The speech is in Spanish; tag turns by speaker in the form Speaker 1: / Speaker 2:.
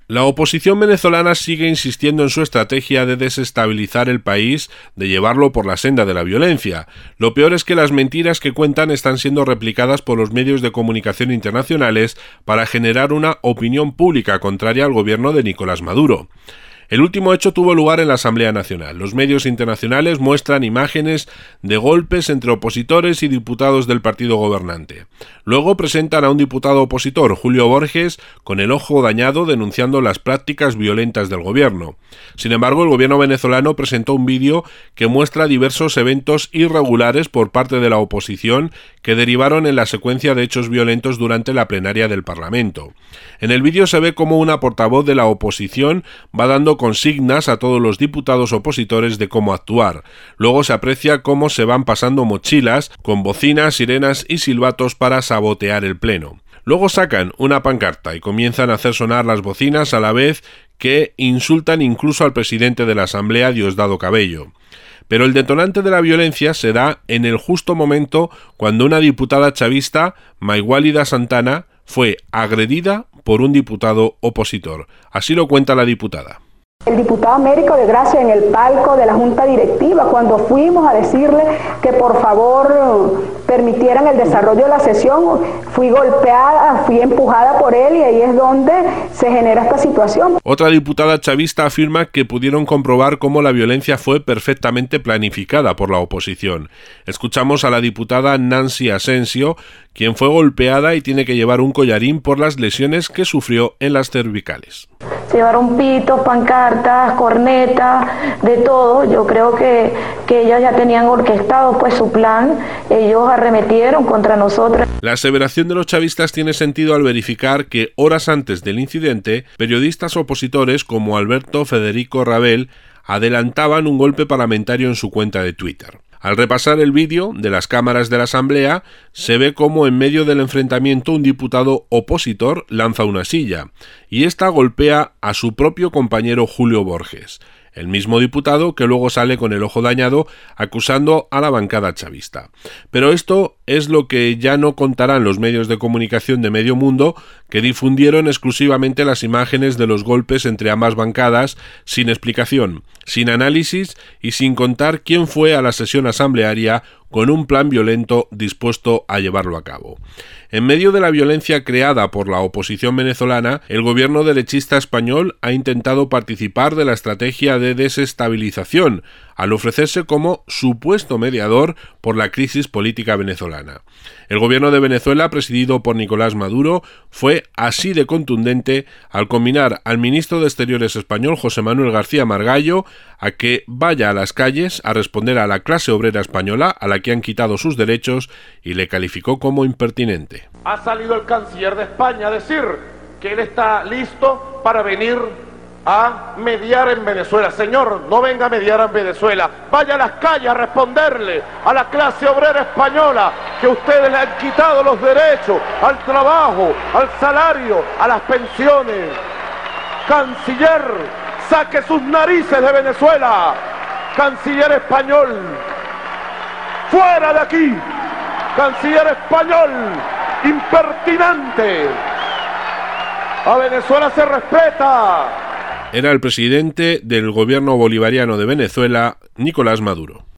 Speaker 1: La oposición venezolana sigue insistiendo en su estrategia de desestabilizar el país, de llevarlo por la senda de la violencia. Lo peor es que las mentiras que cuentan están siendo replicadas por los medios de comunicación internacionales para generar una opinión pública contraria al gobierno de Nicolás Maduro. El último hecho tuvo lugar en la Asamblea Nacional. Los medios internacionales muestran imágenes de golpes entre opositores y diputados del partido gobernante. Luego presentan a un diputado opositor, Julio Borges, con el ojo dañado denunciando las prácticas violentas del gobierno. Sin embargo, el gobierno venezolano presentó un vídeo que muestra diversos eventos irregulares por parte de la oposición que derivaron en la secuencia de hechos violentos durante la plenaria del Parlamento. En el vídeo se ve cómo una portavoz de la oposición va dando consignas a todos los diputados opositores de cómo actuar. Luego se aprecia cómo se van pasando mochilas con bocinas, sirenas y silbatos para sabotear el pleno. Luego sacan una pancarta y comienzan a hacer sonar las bocinas a la vez que insultan incluso al presidente de la Asamblea, Diosdado Cabello. Pero el detonante de la violencia se da en el justo momento cuando una diputada chavista, Mayhualida Santana, fue agredida por un diputado opositor. Así lo cuenta la diputada.
Speaker 2: El diputado Américo de Gracia en el palco de la Junta Directiva, cuando fuimos a decirle que por favor permitieran el desarrollo de la sesión, fui golpeada, fui empujada por él y ahí es donde se genera esta situación.
Speaker 1: Otra diputada chavista afirma que pudieron comprobar cómo la violencia fue perfectamente planificada por la oposición. Escuchamos a la diputada Nancy Asensio, quien fue golpeada y tiene que llevar un collarín por las lesiones que sufrió en las cervicales.
Speaker 3: Se llevaron pitos, pancartas, cornetas, de todo. Yo creo que ellos ya tenían orquestado pues su plan. Ellos arremetieron contra nosotros.
Speaker 1: La aseveración de los chavistas tiene sentido al verificar que horas antes del incidente, periodistas opositores como Alberto Federico Rabel adelantaban un golpe parlamentario en su cuenta de Twitter. Al repasar el vídeo de las cámaras de la Asamblea, se ve cómo en medio del enfrentamiento un diputado opositor lanza una silla, y ésta golpea a su propio compañero Julio Borges, el mismo diputado que luego sale con el ojo dañado acusando a la bancada chavista. Pero esto es lo que ya no contarán los medios de comunicación de medio mundo, que difundieron exclusivamente las imágenes de los golpes entre ambas bancadas sin explicación, sin análisis y sin contar quién fue a la sesión asamblearia con un plan violento dispuesto a llevarlo a cabo. En medio de la violencia creada por la oposición venezolana, el gobierno derechista español ha intentado participar de la estrategia de desestabilización, al ofrecerse como supuesto mediador por la crisis política venezolana. El gobierno de Venezuela, presidido por Nicolás Maduro, fue así de contundente al combinar al ministro de Exteriores español, José Manuel García Margallo, a que vaya a las calles a responder a la clase obrera española, a la que han quitado sus derechos, y le calificó como impertinente.
Speaker 4: Ha salido el canciller de España a decir que él está listo para venir a mediar en Venezuela. Señor, no venga a mediar en Venezuela, vaya a las calles a responderle a la clase obrera española que ustedes le han quitado los derechos al trabajo, al salario, a las pensiones. Canciller, saque sus narices de Venezuela. Canciller español, fuera de aquí. Canciller español, impertinente. A Venezuela se respeta.
Speaker 1: Era el presidente del gobierno bolivariano de Venezuela, Nicolás Maduro.